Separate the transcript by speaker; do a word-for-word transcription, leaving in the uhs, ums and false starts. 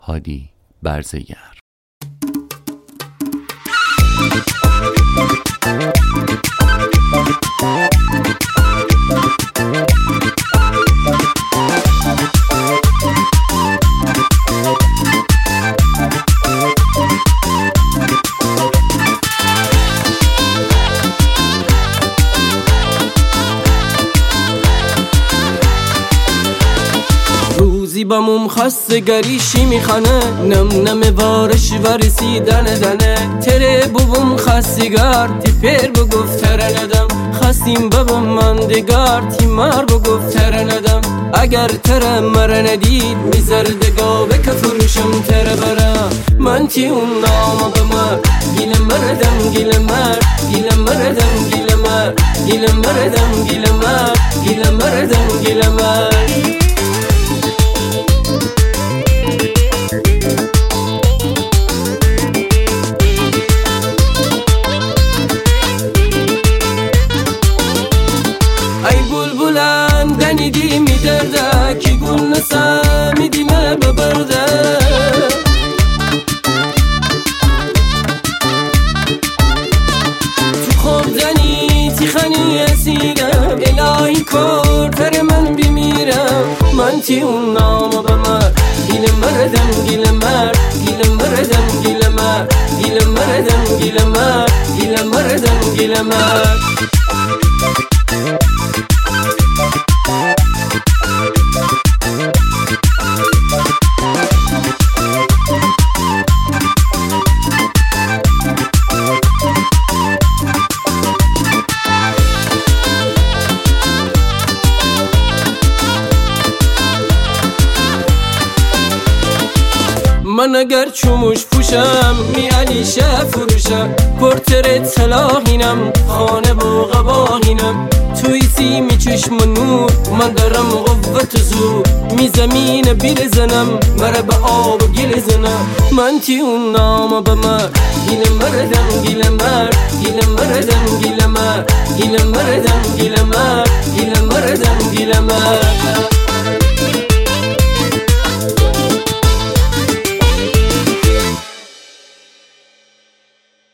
Speaker 1: هادی برزگر.
Speaker 2: روزی باموم خستگریشی میخانه، نم نم وارش ورسیدن دنه. تره بوم خستگار تی پیر بگفت تره ندم، خستیم بابم مندگار تی مار بگفت تره ندم. اگر تره مره ندید میزردگا بکه فروشم تره برا. من تی اون نام بمر گیل مردم گیل مر گیل مردم گیل مر گیل مردم گیل مر گیل مردم گیل مر. دنیدی می درده کی گل نسمیدی من ببرده. تو خواب زنی تی خنی اسیرم، الهی کار تر من بمیرم. من تی اون نام بمر گیل مردم گیل مر گیل مردم گیل مر گیل مردم گیل مر گیل مردم گیل مر. من اگر چوموش پوشم می علیشه فروشم، پرترت سلاحینم خانه با قباهینم. توی سیمی چشم و نور من دارم قوت زور، می زمین بیر زنم مره به آب و گل زنم. من تی اون نام بمر گیل مردم گیل مر گیل مردم گیل مر گیل مردم گیل مر گیل مردم گیل مر.